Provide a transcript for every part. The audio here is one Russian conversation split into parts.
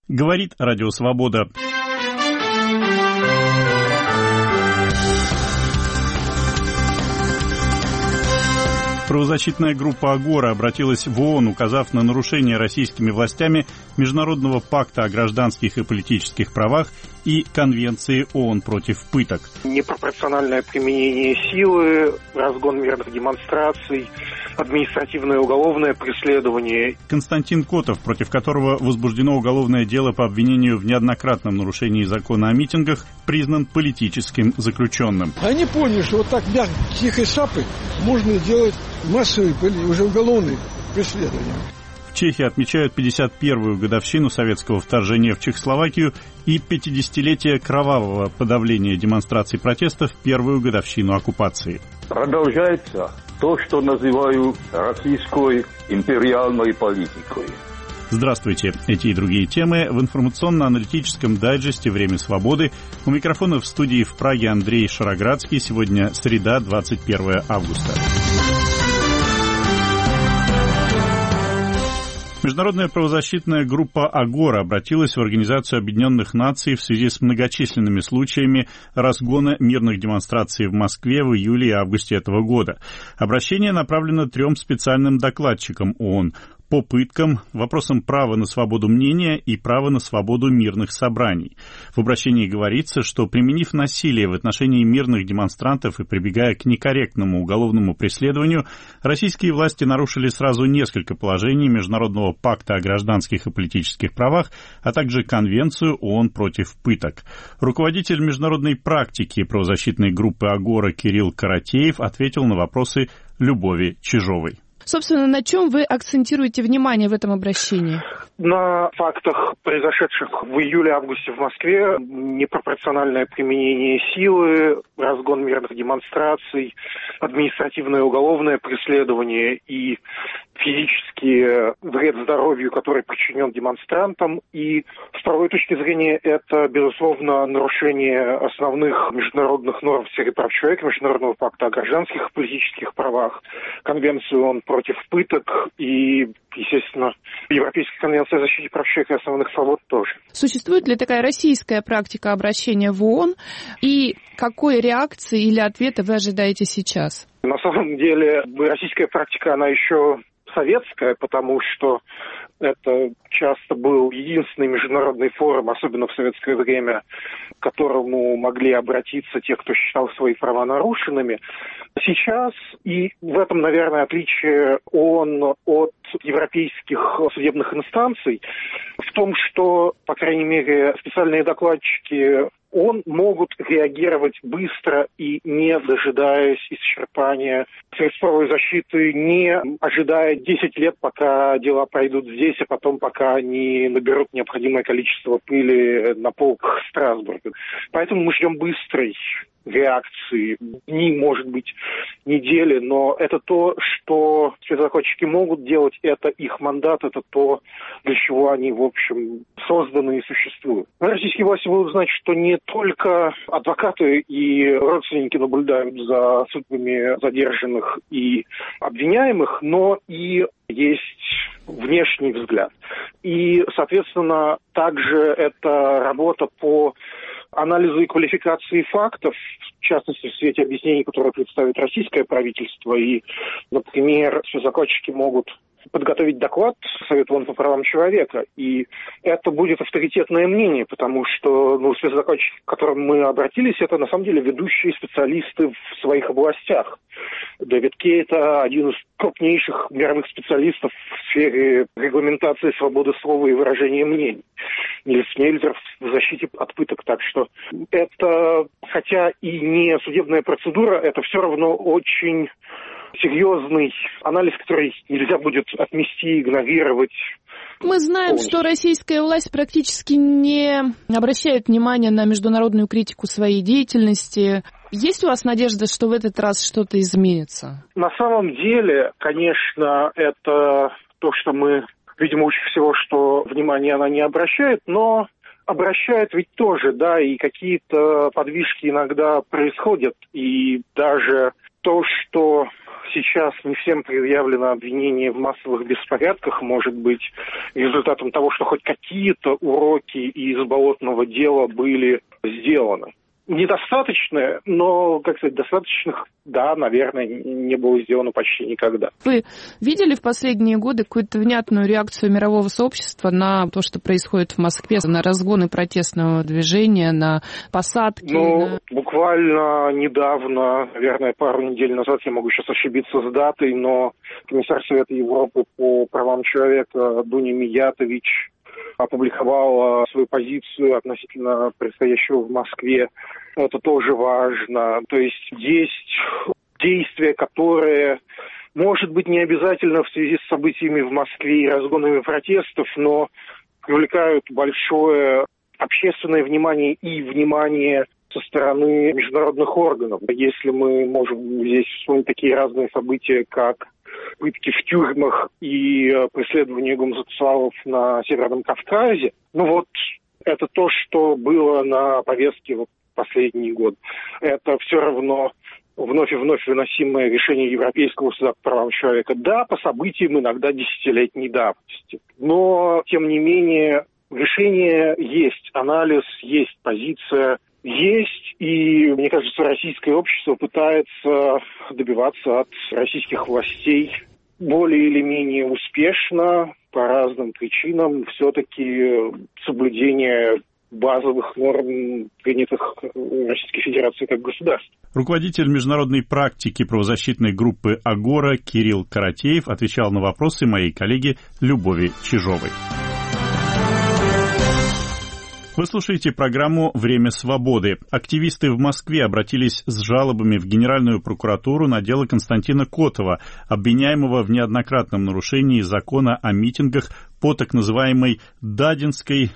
Говорит Радио Свобода. Правозащитная группа «Агора» обратилась в ООН, указав на нарушение российскими властями Международного пакта о гражданских и политических правах и Конвенции ООН против пыток. Непропорциональное применение силы, разгон мирных демонстраций, административное и уголовное преследование. Константин Котов, против которого возбуждено уголовное дело по обвинению в неоднократном нарушении закона о митингах, признан политическим заключенным. Они поняли, что вот так тихой сапой можно делать массовые, уже уголовные преследования. В Чехии отмечают 51-ю годовщину советского вторжения в Чехословакию и 50-летие кровавого подавления демонстраций протеста в первую годовщину оккупации. Продолжается то, что называю российской империальной политикой. Здравствуйте. Эти и другие темы в информационно-аналитическом дайджесте «Время свободы». У микрофона в студии в Праге Андрей Шароградский. Сегодня среда, 21 августа. Международная правозащитная группа «Агора» обратилась в Организацию Объединенных Наций в связи с многочисленными случаями разгона мирных демонстраций в Москве в июле и августе этого года. Обращение направлено 3 специальным докладчикам ООН по пыткам, вопросам права на свободу мнения и права на свободу мирных собраний. В обращении говорится, что, применив насилие в отношении мирных демонстрантов и прибегая к некорректному уголовному преследованию, российские власти нарушили сразу несколько положений Международного пакта о гражданских и политических правах, а также Конвенцию ООН против пыток. Руководитель международной практики правозащитной группы «Агора» Кирилл Каратеев ответил на вопросы Любови Чижовой. Собственно, на чем вы акцентируете внимание в этом обращении? На фактах, произошедших в июле-августе в Москве, непропорциональное применение силы, разгон мирных демонстраций, административное и уголовное преследование и физический вред здоровью, который причинен демонстрантам. И с правовой точки зрения это, безусловно, нарушение основных международных норм в сфере прав человека, Международного пакта о гражданских и политических правах, Конвенцию ООН против пыток и, естественно, Европейская конвенция о защите прав человека и основных свобод тоже. Существует ли такая российская практика обращения в ООН? И какой реакции или ответа вы ожидаете сейчас? На самом деле, российская практика, она еще советская, потому что это часто был единственный международный форум, особенно в советское время, к которому могли обратиться те, кто считал свои права нарушенными. Сейчас, и в этом, наверное, отличие ООН от европейских судебных инстанций, в том, что, по крайней мере, специальные докладчики ООН могут реагировать быстро и не дожидаясь исчерпания средств правовой защиты, не ожидая 10 лет, пока дела пройдут здесь, а потом пока они наберут необходимое количество пыли на полках Страсбурга. Поэтому мы ждем быстрой реакции. Дни, может быть, недели, но это то, что спецдокладчики могут делать, это их мандат, это то, для чего они, в общем, созданы и существуют. Российские власти будут знать, что не только адвокаты и родственники наблюдают за судьбами задержанных и обвиняемых, но и есть внешний взгляд. И, соответственно, также это работа по анализу и квалификации фактов, в частности, в свете объяснений, которые представит российское правительство. И, например, спецдокладчики могут подготовить доклад Совету ООН по правам человека, и это будет авторитетное мнение, потому что спецдокладчики, к которым мы обратились, это на самом деле ведущие специалисты в своих областях. Дэвид Кейта, один из крупнейших мировых специалистов в сфере регламентации свободы слова и выражения мнений. Нильс Мельзер в защите от пыток. Так что это, хотя и не судебная процедура, это все равно очень серьезный анализ, который нельзя будет отмести, игнорировать. Мы знаем, что российская власть практически не обращает внимания на международную критику своей деятельности. Есть у вас надежда, что в этот раз что-то изменится? На самом деле, конечно, это то, что мы видим лучше всего, что внимания она не обращает, но обращает ведь тоже, да, и какие-то подвижки иногда происходят, и даже то, что сейчас не всем предъявлено обвинение в массовых беспорядках, может быть результатом того, что хоть какие-то уроки из болотного дела были сделаны. Недостаточно, но, как сказать, достаточных, да, наверное, не было сделано почти никогда. Вы видели в последние годы какую-то внятную реакцию мирового сообщества на то, что происходит в Москве, на разгоны протестного движения, на посадки? Буквально недавно, наверное, пару недель назад, я могу сейчас ошибиться с датой, но комиссар Совета Европы по правам человека Дуня Миятович опубликовала свою позицию относительно происходящего в Москве. Это тоже важно. То есть есть действия, которые, может быть, не обязательно в связи с событиями в Москве и разгонами протестов, но привлекают большое общественное внимание и внимание со стороны международных органов. Если мы можем здесь вспомнить такие разные события, как пытки в тюрьмах и преследование гомосексуалов на Северном Кавказе, это то, что было на повестке последний год. Это все равно вновь и вновь выносимое решение Европейского суда по правам человека. Да, по событиям иногда десятилетней давности. Но, тем не менее, решение есть, анализ есть, позиция есть, и, мне кажется, российское общество пытается добиваться от российских властей более или менее успешно, по разным причинам, все-таки соблюдение базовых норм, принятых Российской Федерацией как государства. Руководитель международной практики правозащитной группы «Агора» Кирилл Каратеев отвечал на вопросы моей коллеги Любови Чижовой. Вы слушаете программу «Время свободы». Активисты в Москве обратились с жалобами в Генеральную прокуратуру на дело Константина Котова, обвиняемого в неоднократном нарушении закона о митингах по так называемой Дадинской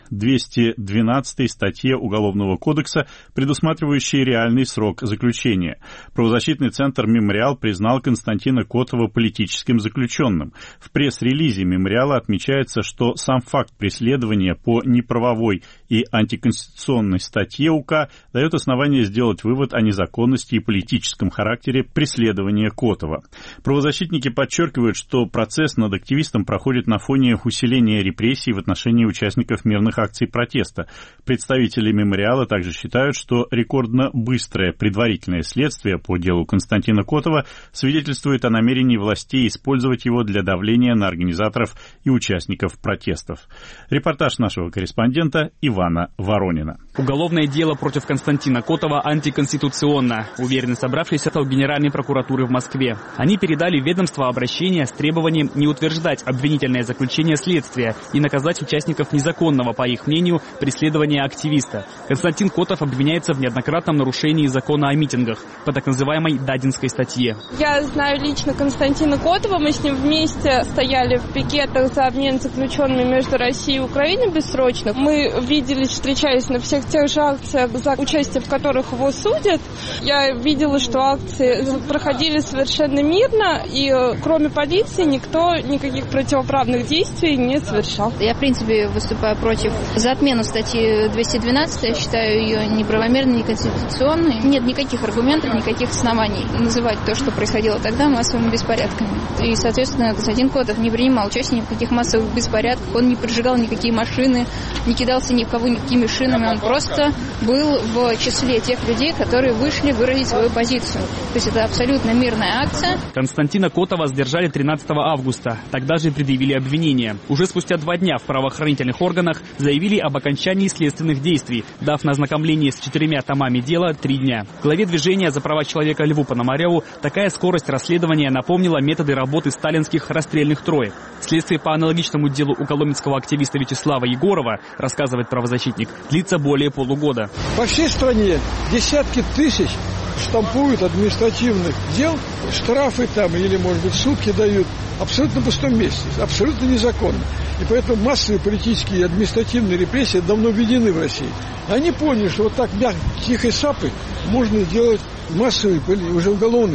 212 статье Уголовного кодекса, предусматривающей реальный срок заключения. Правозащитный центр «Мемориал» признал Константина Котова политическим заключенным. В пресс-релизе «Мемориала» отмечается, что сам факт преследования по неправовой и антиконституционной статье УК дает основание сделать вывод о незаконности и политическом характере преследования Котова. Правозащитники подчеркивают, что процесс над активистом проходит на фоне усиления репрессий в отношении участников мирных акций протеста. Представители «Мемориала» также считают, что рекордно быстрое предварительное следствие по делу Константина Котова свидетельствует о намерении властей использовать его для давления на организаторов и участников протестов. Репортаж нашего корреспондента Ивана Воронина. Уголовное дело против Константина Котова антиконституционно, уверены собравшиеся в Генеральной прокуратуры в Москве. Они передали в ведомство обращение с требованием не утверждать обвинительное заключение следствия и наказать участников незаконного, по их мнению, преследования активиста. Константин Котов обвиняется в неоднократном нарушении закона о митингах по так называемой Дадинской статье. Я знаю лично Константина Котова, мы с ним вместе стояли в пикетах за обмен заключенными между Россией и Украиной бессрочно. Мы виделись, встречались на всех тех же акциях, за участие в которых его судят. Я видела, что акции проходили совершенно мирно, и кроме полиции никто никаких противоправных действий не совершал. Я, в принципе, выступаю против за отмену статьи 212. Я считаю ее неправомерной, неконституционной. Нет никаких аргументов, никаких оснований называть то, что происходило тогда, массовыми беспорядками. И, соответственно, Константин Котов не принимал участия ни в каких массовых беспорядках, он не поджигал никакие машины, не кидался ни в кого никакими шинами, он просто был в числе тех людей, которые вышли выразить свою позицию. То есть это абсолютно мирная акция. Константина Котова задержали 13 августа. Тогда же предъявили обвинение. Уже спустя 2 дня в правоохранительных органах заявили об окончании следственных действий, дав на ознакомление с 4 томами дела 3 дня. Главе движения за права человека Льву Пономареву такая скорость расследования напомнила методы работы сталинских расстрельных троек. Следствие по аналогичному делу у коломенского активиста Вячеслава Егорова, рассказывает правозащитник, длится более полугода. По всей стране десятки тысяч штампуют административных дел, штрафы там или, может быть, сутки дают абсолютно в пустом месте, абсолютно незаконно. И поэтому массовые политические и административные репрессии давно введены в России. Они поняли, что вот так тихой сапой можно делать массовые, уже уголовные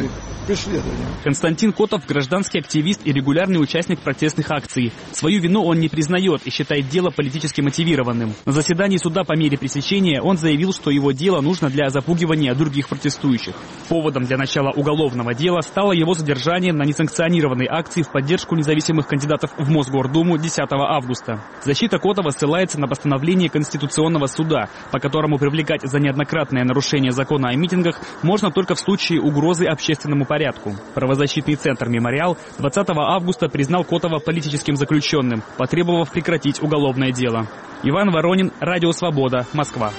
преследования. Константин Котов – гражданский активист и регулярный участник протестных акций. Свою вину он не признает и считает дело политически мотивированным. На заседании суда по мере пресечения он заявил, что его дело нужно для запугивания других протестующих. Поводом для начала уголовного дела стало его задержание на несанкционированной акции в поддержку независимых кандидатов в Мосгордуму 10 августа. Защита Котова ссылается на постановление Конституционного суда, по которому привлекать за неоднократное нарушение закона о митингах можно только в случае угрозы общественному порядку. Правозащитный центр «Мемориал» 20 августа признал Котова политическим заключенным, потребовав прекратить уголовное дело. Иван Воронин, Радио Свобода, Москва.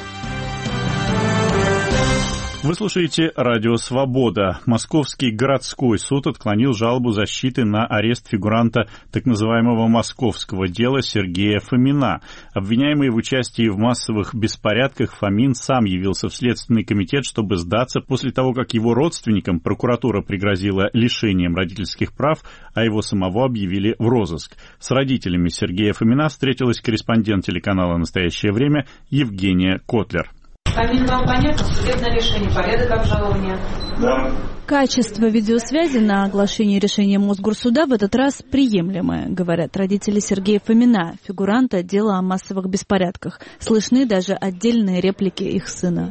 Вы слушаете «Радио Свобода». Московский городской суд отклонил жалобу защиты на арест фигуранта так называемого московского дела Сергея Фомина. Обвиняемый в участии в массовых беспорядках Фомин сам явился в Следственный комитет, чтобы сдаться после того, как его родственникам прокуратура пригрозила лишением родительских прав, а его самого объявили в розыск. С родителями Сергея Фомина встретилась корреспондент телеканала «Настоящее время» Евгения Котлер. Фомин, вам понятно? Судебное решение, порядок обжалования? Да. Качество видеосвязи на оглашение решения Мосгорсуда в этот раз приемлемое, говорят родители Сергея Фомина, фигуранта дела о массовых беспорядках. Слышны даже отдельные реплики их сына.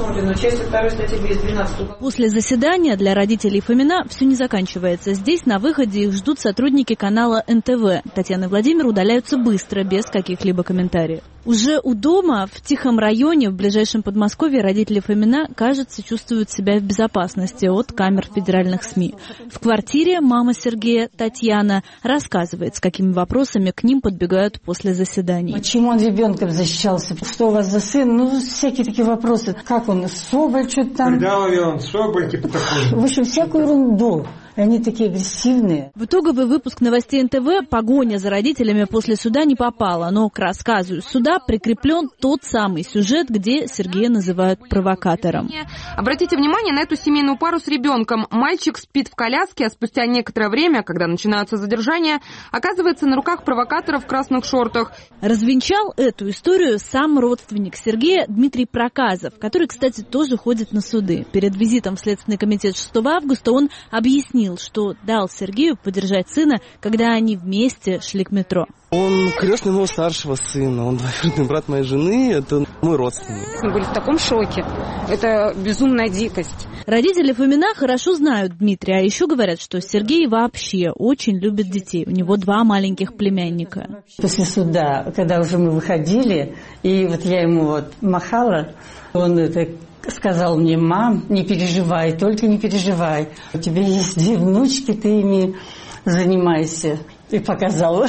После заседания для родителей Фомина все не заканчивается. Здесь на выходе их ждут сотрудники канала НТВ. Татьяна и Владимир удаляются быстро, без каких-либо комментариев. Уже у дома, в тихом районе, в ближайшем Подмосковье, родители Фомина, кажется, чувствуют себя в безопасности от камер федеральных СМИ. В квартире мама Сергея, Татьяна, рассказывает, с какими вопросами к ним подбегают после заседаний. Почему он ребенком защищался? Что у вас за сын? Ну, всякие такие вопросы. Как он, Соболь, что-то там? Когда ловил он Соболь, типа такой? В общем, всякую ерунду. Они такие агрессивные. В итоговый выпуск новостей НТВ погоня за родителями после суда не попала, но к рассказу из суда прикреплен тот самый сюжет, где Сергея называют провокатором. Обратите внимание на эту семейную пару с ребенком. Мальчик спит в коляске, а спустя некоторое время, когда начинаются задержания, оказывается на руках провокатора в красных шортах. Развенчал эту историю сам родственник Сергея Дмитрий Проказов, который, кстати, тоже ходит на суды. Перед визитом в Следственный комитет 6 августа он объяснил, что дал Сергею поддержать сына, когда они вместе шли к метро. Он крестный моего старшего сына, он двоюродный брат моей жены, это мой родственник. Мы были в таком шоке, это безумная дикость. Родители Фомина хорошо знают Дмитрия, а еще говорят, что Сергей вообще очень любит детей. У него 2 маленьких племянника. После суда, когда уже мы выходили, и вот я ему махала, он сказал мне: мам, не переживай, только не переживай. У тебя есть 2 внучки, ты ими занимайся. И показал.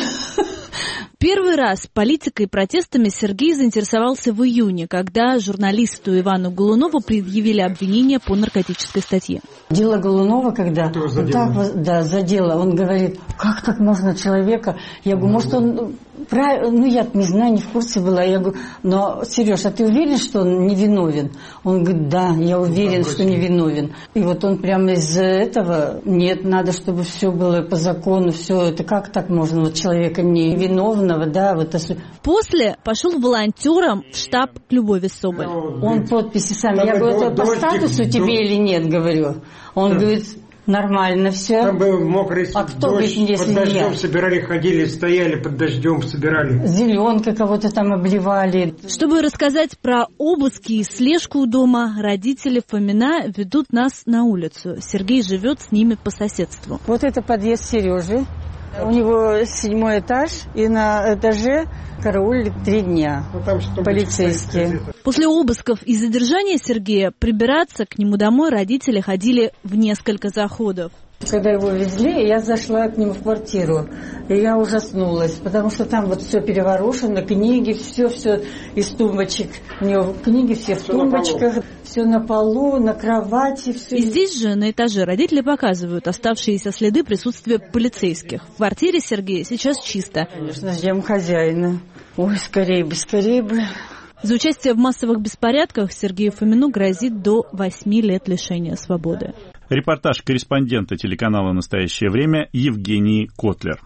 Первый раз политикой и протестами Сергей заинтересовался в июне, когда журналисту Ивану Голунову предъявили обвинение по наркотической статье. Дело Голунова, когда задело, он говорит: как так можно человека? Я говорю, может, он правильно, я не знаю, не в курсе была. Я говорю, но, Сереж, а ты уверен, что он невиновен? Он говорит: да, я уверен, что невиновен. И вот он прямо из-за этого: нет, надо, чтобы все было по закону, все это как так можно, вот человека невиновного, да, вот. После пошел волонтером в штаб к Любови Соболь. Он подписи сами. Я говорю, это по статусу тебе или нет, говорю. Он говорит: нормально все. Там был мокрый а кто дождь, говорит, если под дождем я? Собирали, ходили, стояли под дождем, собирали. Зеленка кого-то там обливали. Чтобы рассказать про обыски и слежку у дома, родители Фомина ведут нас на улицу. Сергей живет с ними по соседству. Вот это подъезд Сережи. У него 7-й этаж, и на этаже караулили 3 дня полицейские. После обысков и задержания Сергея прибираться к нему домой родители ходили в несколько заходов. Когда его везли, я зашла к нему в квартиру, и я ужаснулась, потому что там вот все переворошено, книги, все из тумбочек. У него книги все в тумбочках, все на полу, на кровати. Все. И здесь же, на этаже, родители показывают оставшиеся следы присутствия полицейских. В квартире Сергея сейчас чисто. Конечно, ждем хозяина. Ой, скорее бы. За участие в массовых беспорядках Сергею Фомину грозит до 8 лет лишения свободы. Репортаж корреспондента телеканала «Настоящее время» Евгении Котлер.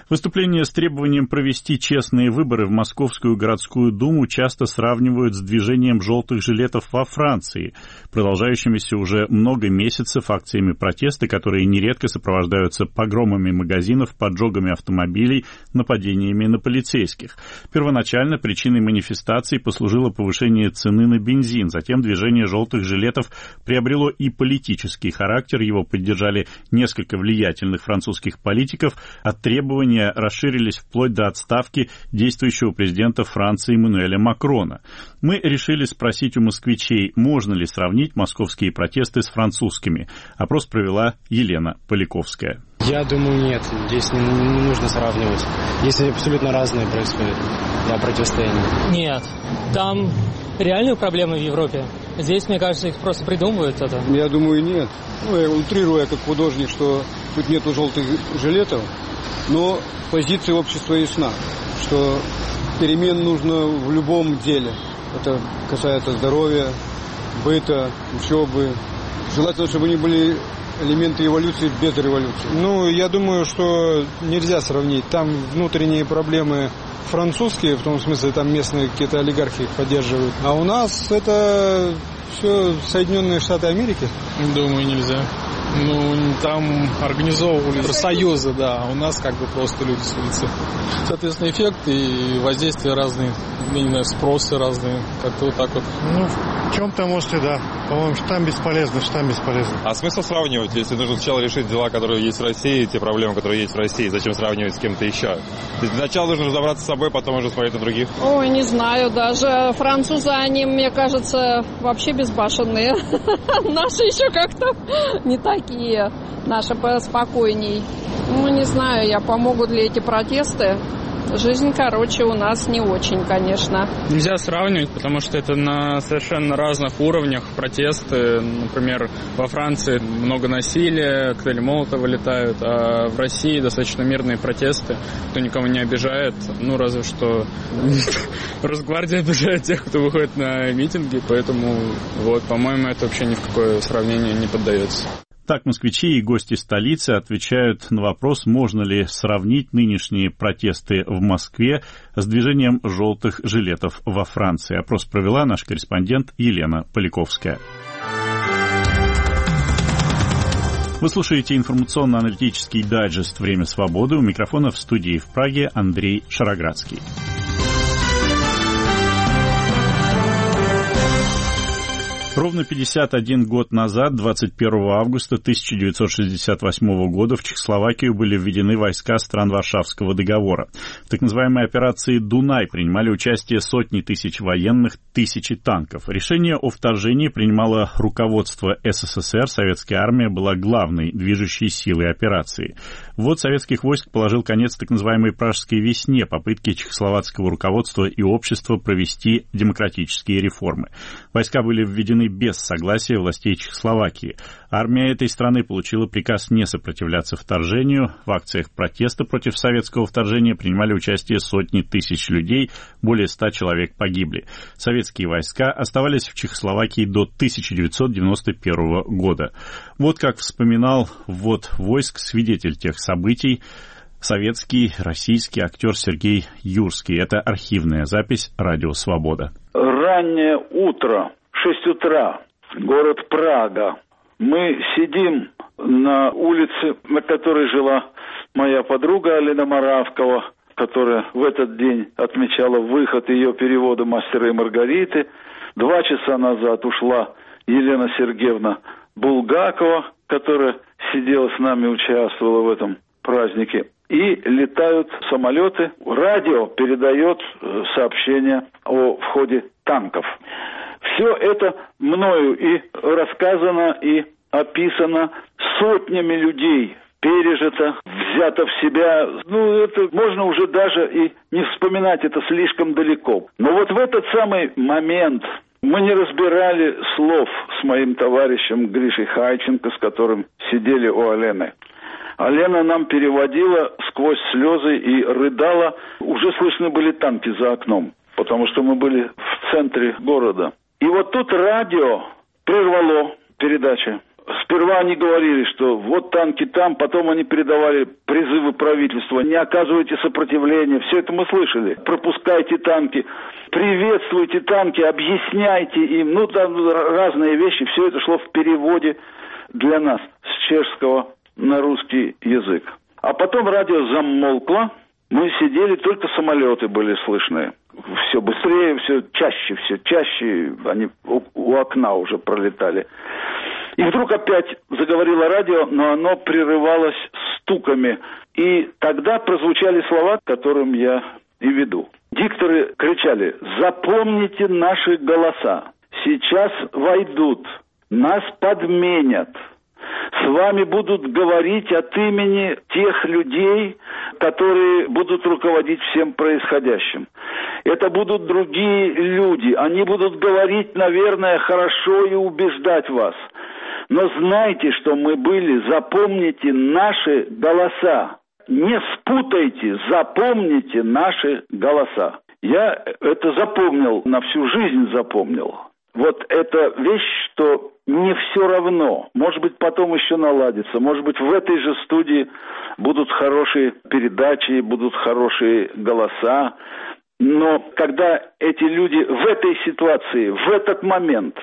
Выступление с требованием провести честные выборы в Московскую городскую думу часто сравнивают с движением желтых жилетов во Франции, продолжающимися уже много месяцев акциями протеста, которые нередко сопровождаются погромами магазинов, поджогами автомобилей, нападениями на полицейских. Первоначально причиной манифестации послужило повышение цены на бензин, затем движение желтых жилетов приобрело и политический характер, его поддержали несколько влиятельных французских политиков, а требования расширились вплоть до отставки действующего президента Франции Эммануэля Макрона. Мы решили спросить у москвичей, можно ли сравнить московские протесты с французскими. Опрос провела Елена Поляковская. Я думаю, нет. Здесь не нужно сравнивать. Здесь абсолютно разные происходят противостояния. Нет. Там реальные проблемы в Европе. Здесь, мне кажется, их просто придумывают это. Я думаю, нет. Я утрируя как художник, что тут нету желтых жилетов, но позиция общества ясна, что перемен нужно в любом деле. Это касается здоровья, быта, учебы. Желательно, чтобы они были элементы эволюции без революции. Я думаю, что нельзя сравнить. Там внутренние проблемы французские, в том смысле, там местные какие-то олигархи их поддерживают. А у нас это все Соединенные Штаты Америки. Думаю, нельзя. Там организовывали профсоюзы, да, а у нас как бы просто люди с улицы. Соответственно, эффект и воздействия разные, я не знаю, спросы разные, как-то вот так вот. В чем-то, может, и да. По-моему, штамм бесполезно. А смысл сравнивать, если нужно сначала решить дела, которые есть в России, те проблемы, которые есть в России, зачем сравнивать с кем-то еще? Сначала нужно разобраться с собой, потом уже смотреть на других. Ой, не знаю, даже французы, они, мне кажется, вообще безбашенные. Наши еще как-то не такие, наши поспокойней. Не знаю, помогут ли эти протесты. Жизнь, у нас не очень, конечно. Нельзя сравнивать, потому что это на совершенно разных уровнях протесты. Например, во Франции много насилия, коктейли Молотова летают, а в России достаточно мирные протесты, кто никого не обижает. Разве что Росгвардия обижает тех, кто выходит на митинги, поэтому, по-моему, это вообще ни в какое сравнение не поддается. Так москвичи и гости столицы отвечают на вопрос, можно ли сравнить нынешние протесты в Москве с движением желтых жилетов во Франции. Опрос провела наш корреспондент Елена Поляковская. Вы слушаете информационно-аналитический дайджест «Время свободы». У микрофона в студии в Праге Андрей Шароградский. Ровно 51 год назад, 21 августа 1968 года, в Чехословакию были введены войска стран Варшавского договора. В так называемой операции «Дунай» принимали участие сотни тысяч военных, тысячи танков. Решение о вторжении принимало руководство СССР, советская армия была главной движущей силой операции. Ввод советских войск положил конец так называемой «Пражской весне», попытке чехословацкого руководства и общества провести демократические реформы. Войска были введены без согласия властей Чехословакии. Армия этой страны получила приказ не сопротивляться вторжению. В акциях протеста против советского вторжения принимали участие сотни тысяч людей, более 100 человек погибли. Советские войска оставались в Чехословакии до 1991 года. Вот как вспоминал ввод войск свидетель тех событий, советский, российский актер Сергей Юрский. Это архивная запись «Радио Свобода». Раннее утро. 6 утра, город Прага. Мы сидим на улице, на которой жила моя подруга Алина Моравкова, которая в этот день отмечала выход ее перевода «Мастера и Маргариты». 2 часа назад ушла Елена Сергеевна Булгакова, которая сидела с нами, участвовала в этом празднике. И летают самолеты. Радио передает сообщения о входе танков. Все это мною и рассказано, и описано сотнями людей, пережито, взято в себя. Это можно уже даже и не вспоминать, это слишком далеко. Но вот в этот самый момент мы не разбирали слов с моим товарищем Гришей Хайченко, с которым сидели у Алены. Алена нам переводила сквозь слезы и рыдала. Уже слышны были танки за окном, потому что мы были в центре города. И вот тут радио прервало передачу. С Сперва они говорили, что вот танки там, потом они передавали призывы правительства, не оказывайте сопротивления, все это мы слышали. Пропускайте танки, приветствуйте танки, объясняйте им, ну там разные вещи, все это шло в переводе для нас с чешского на русский язык. А потом радио замолкло, мы сидели, только самолеты были слышны. Все быстрее, все чаще, они у окна уже пролетали. И вдруг опять заговорило радио, но оно прерывалось стуками. И тогда прозвучали слова, к которым я и веду. Дикторы кричали: «Запомните наши голоса. Сейчас войдут, нас подменят. С вами будут говорить от имени тех людей, которые будут руководить всем происходящим. Это будут другие люди. Они будут говорить, наверное, хорошо и убеждать вас. Но знайте, что мы были. Запомните наши голоса. Не спутайте, запомните наши голоса». Я это запомнил, на всю жизнь запомнил. Вот эта вещь, что не все равно. Может быть, потом еще наладится. Может быть, в этой же студии будут хорошие передачи, будут хорошие голоса. Но когда эти люди в этой ситуации, в этот момент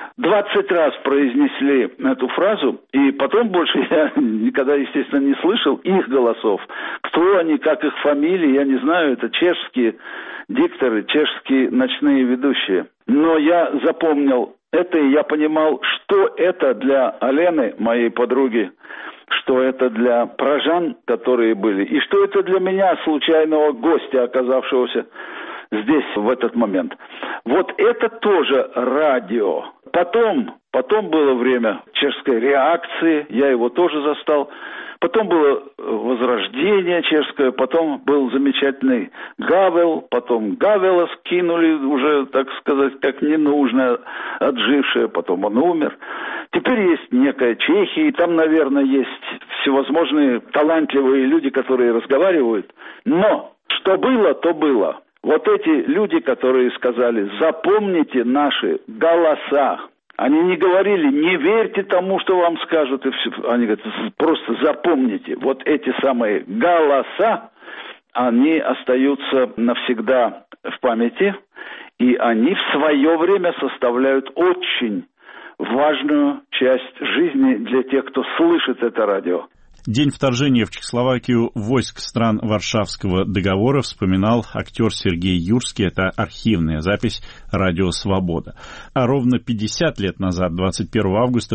20 раз произнесли эту фразу, и потом больше я никогда, естественно, не слышал их голосов. Кто они, как их фамилии, я не знаю. Это чешские дикторы, чешские ночные ведущие. Но я запомнил это, и я понимал, что это для Алены, моей подруги, что это для пражан, которые были, и что это для меня, случайного гостя, оказавшегося здесь в этот момент. Вот это тоже радио. Потом было время чешской реакции, я его тоже застал. Потом было возрождение чешское, потом был замечательный Гавел, потом Гавела скинули уже, так сказать, как ненужное, отжившее, потом он умер. Теперь есть некая Чехия, и там, наверное, есть всевозможные талантливые люди, которые разговаривают. Но что было, то было. Вот эти люди, которые сказали: запомните наши голоса. Они не говорили: не верьте тому, что вам скажут, и все. Они говорят: просто запомните. Вот эти самые голоса, они остаются навсегда в памяти, и они в свое время составляют очень важную часть жизни для тех, кто слышит это радио. День вторжения в Чехословакию войск стран Варшавского договора вспоминал актер Сергей Юрский. Это архивная запись «Радио Свобода». А ровно 50 лет назад, 21 августа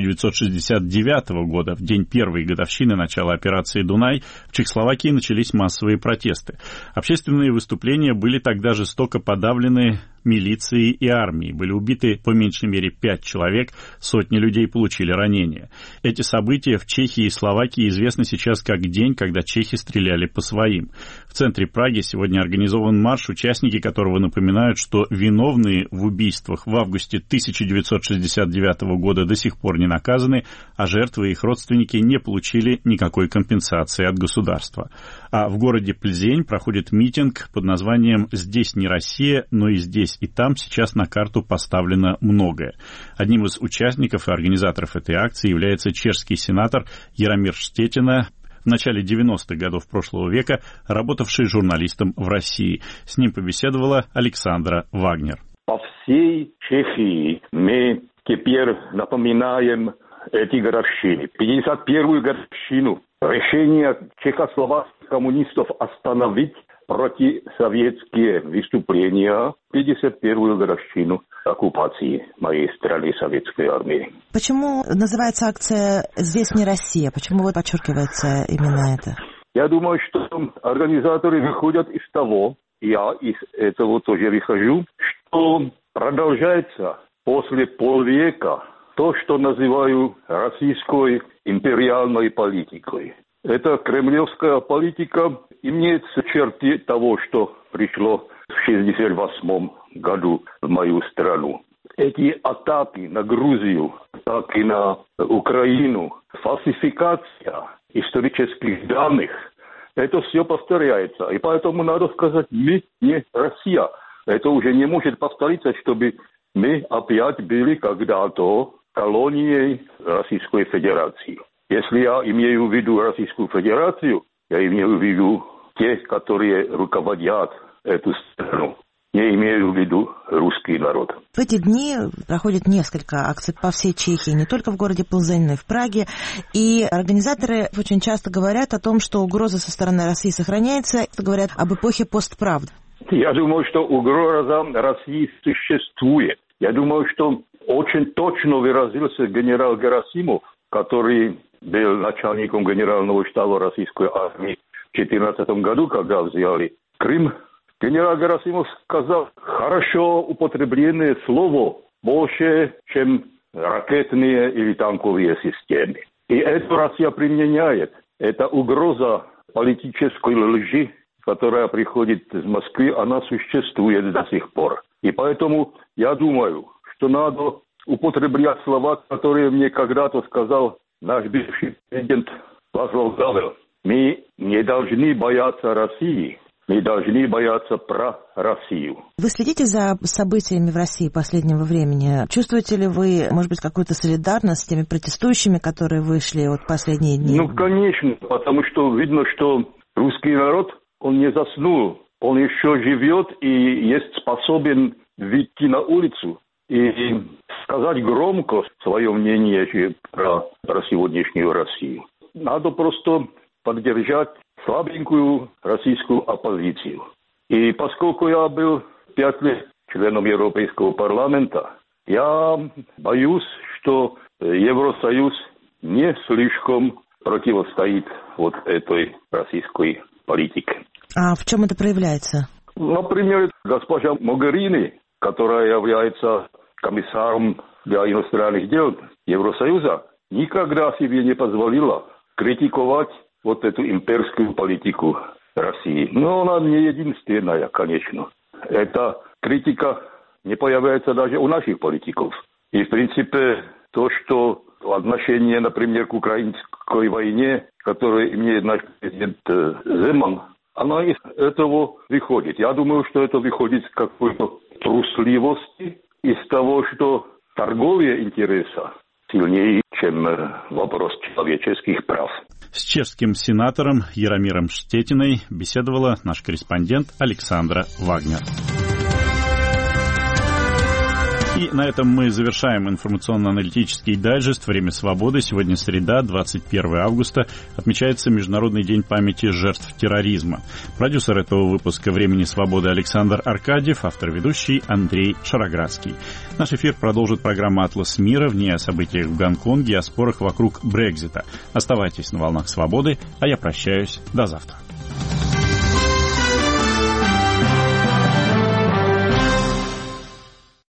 1969 года, в день первой годовщины начала операции «Дунай», в Чехословакии начались массовые протесты. Общественные выступления были тогда жестоко подавлены милицией и армией. Были убиты по меньшей мере 5 человек, сотни людей получили ранения. Эти события в Чехии и Словакии известны сейчас как день, когда чехи стреляли по своим. В центре Праги сегодня организован марш, участники которого напоминают, что виновные в убийствах в августе 1969 года до сих пор не наказаны, а жертвы и их родственники не получили никакой компенсации от государства. А в городе Пльзень проходит митинг под названием «Здесь не Россия, но и здесь и там сейчас на карту поставлено многое». Одним из участников и организаторов этой акции является чешский сенатор Яромир Штетина, в начале 90-х годов прошлого века работавший журналистом в России. С ним побеседовала Александра Вагнер. По всей Чехии мы теперь напоминаем эти годовщины. 51-ю годовщину решения чехословацких коммунистов остановить противосоветские выступления, 51-ю годовщину оккупации моей страны советской армией. Почему называется акция «Здесь не Россия»? Почему вот подчеркивается именно это? Я думаю, что организаторы выходят из того, я из этого тоже выхожу, что продолжается после полвека то, что называю российской империальной политикой. Эта кремлевская политика имеет черты того, что пришло в 1968 году в мою страну. Эти атаки на Грузию, атаки на Украину, фальсификация исторических данных, это все повторяется. И поэтому надо сказать, мы не Россия. Это уже не может повториться, чтобы мы опять были когда-то колонией Российской Федерации. Если я имею в виду Российскую Федерацию, я имею в виду те, которые руководят эту страну. Я имею в виду русский народ. В эти дни проходит несколько акций по всей Чехии, не только в городе Плзень, но и в Праге. И организаторы очень часто говорят о том, что угроза со стороны России сохраняется. Говорят об эпохе постправды. Я думаю, что угроза России существует. Я думаю, что очень точно выразился генерал Герасимов, который был начальником генерального штаба российской армии в 2014 году, когда взяли Крым. Генерал Герасимов сказал, хорошо употребленное слово больше, чем ракетные или танковые системы. И это Россия применяет. Это угроза политической лжи, которая приходит из Москвы, она существует до сих пор. И поэтому я думаю, что надо употреблять слова, которые мне когда-то сказал наш бывший президент Václav Havel. Мы не должны бояться России. Мы должны бояться про Россию. Вы следите за событиями в России последнего времени? Чувствуете ли вы, может быть, какую-то солидарность с теми протестующими, которые вышли вот последние дни? Ну, конечно, потому что видно, что русский народ, он не заснул. Он еще живет и есть способен выйти на улицу и сказать громко свое мнение про сегодняшнюю Россию. Надо просто поддержать слабенькую российскую оппозицию. И поскольку я был 5 лет членом Европейского парламента, я боюсь, что Евросоюз не слишком противостоит вот этой российской политике. А в чем это проявляется? Например, госпожа Могерини, которая является комиссаром для иностранных дел Евросоюза, никогда себе не позволила критиковать вот эту имперскую политику России. Но она не единственная, конечно. Эта критика не появляется даже у наших политиков. И, в принципе, то, что отношение, например, к украинской войне, которое имеет наш президент Земан, она из этого выходит. Я думаю, что это выходит из какой-то трусливости, из того, что торговые интересы сильнее, чем вопрос человеческих прав. С чешским сенатором Яромиром Штетиной беседовала наш корреспондент Александра Вагнер. И на этом мы завершаем информационно-аналитический дайджест «Время свободы». Сегодня среда, 21 августа, отмечается Международный день памяти жертв терроризма. Продюсер этого выпуска «Времени свободы» Александр Аркадьев, автор-ведущий Андрей Шароградский. Наш эфир продолжит программа «Атлас мира», в ней о событиях в Гонконге, о спорах вокруг Брексита. Оставайтесь на волнах свободы, а я прощаюсь. До завтра.